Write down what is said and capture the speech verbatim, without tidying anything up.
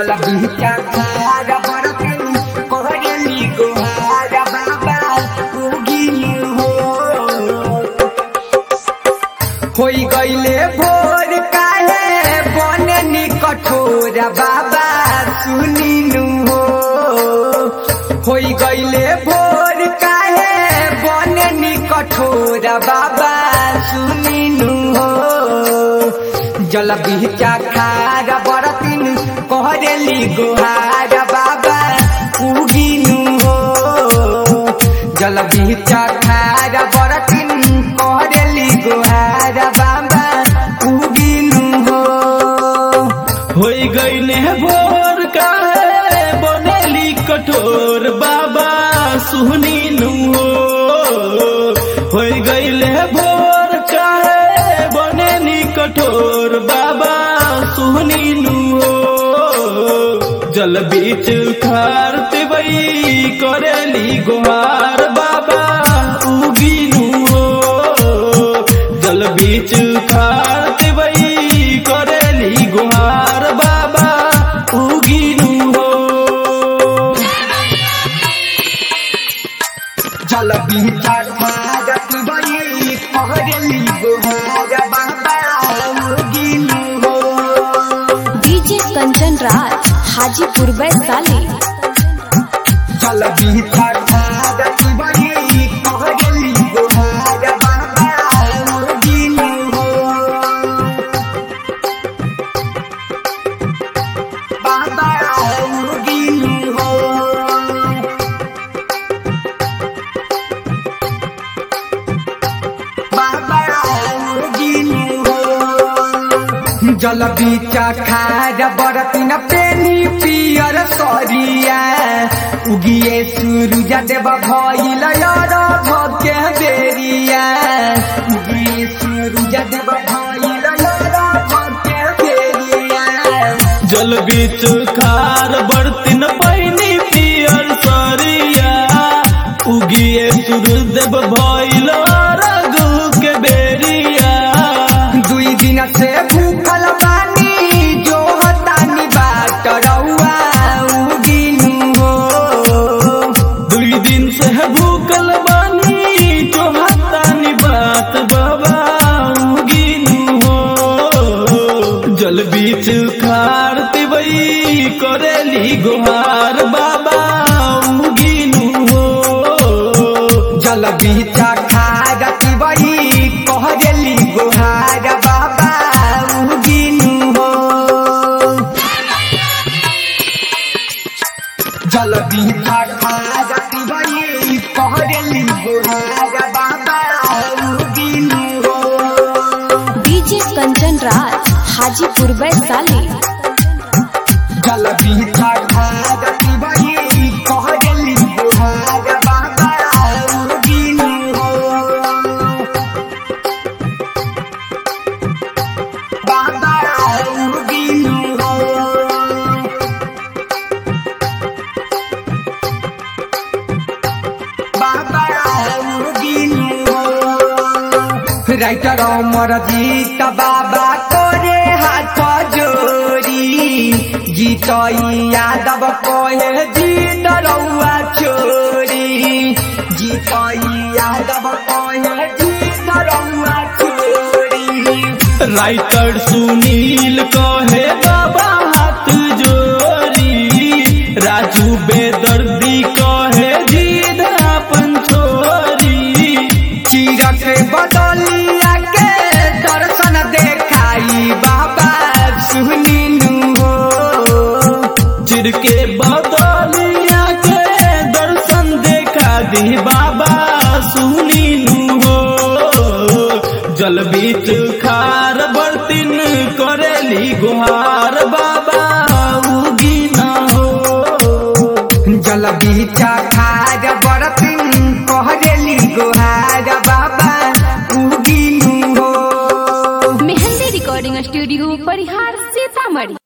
जल बीचा खार बरतिन कोहरेली गोहार बाबा उगिली हो होई गईले भोर काहे बननी कठोर बाबा सुनिनु हो होई गईले भोर काहे बननी कठोर बाबा सुनिनु हो जल बीचा खार बरतिन कोहरेली गोहार बाबा उगिनु हो जल बीचा खार बरतिन कोहरेली गोहार बाबा उगिनु हो होई गईले भोर काहे बनेली कठोर बाबा सुनिनु हो होई गईले भोर काहे बनेली कठोर बाबा सुनिनु हो जल बीच खारते बई करेली गोहार बाबा उगिनु हो जल बीच खारते बई करेली गोहार बाबा उगिनु हो जल बीचा खार बई कोहरेली गोहार बाबा उगिनु हो डीजे कंचन राज हाजीपुर वैशाली जल बीचा खार बई कोहरेली गोहार बाबा उगिनु हो बाबा उगिनु हो बाबा उगिनु हो जल बीचा खार बरतिन पेनी पियर सरिया उगिए सूरज देव भइल यार भके बेरिया उगिए सूरज देव भइल यार भके बेरिया जल बीच खार बर्तिन पैनी पियर सरिया उगिए सूरजदेव भइल रघु के बेरिया दुई दिन से भूखल बानी जो हतानी बाट रउआ उगिनु हो दुई दिन से भूखल बानी जो हतानी बात बाबा उगिनु हो जल बीच खारते बई करेली गोहार बाबा उगिनु हो जल बीचा खार बई कोहरेली गोहार बाबा उगिनु हो जल बीचा खार बई कोहरेली गोहार बाबा उगिनु हो डीजे कंचन राज हाजीपुर वैशाली जल बीचा खार बई कोहरेली गोहार बाबा उगिनु हो बाबा उगिनु हो बाबा उगिनु हो राइटर अमर जीत बाबा तोरे हाथ जोड़ी जीत यादव कहे जीत रउआ छोड़ी जीत यादव कहे जीत रउआ छोड़ी राइटर सुनील कहे बाबा हाथ जोड़ी राजू बेदर्दी कहे जीद अपन छोरी चीरक बदलिया के दर्शन देखाई बाबा सुनिनु हो चिर के बदलिया के दर्शन देखा दी बाबा सुनिनु हो जल बीच खार बर्तिन करेली गोहार बाबा उगिना हो जल बीचा खार बरतिन कोहरेली गोहार बाबा उगिनु हो मेहंदी रिकॉर्डिंग स्टूडियो परिहार सीतामढ़ी।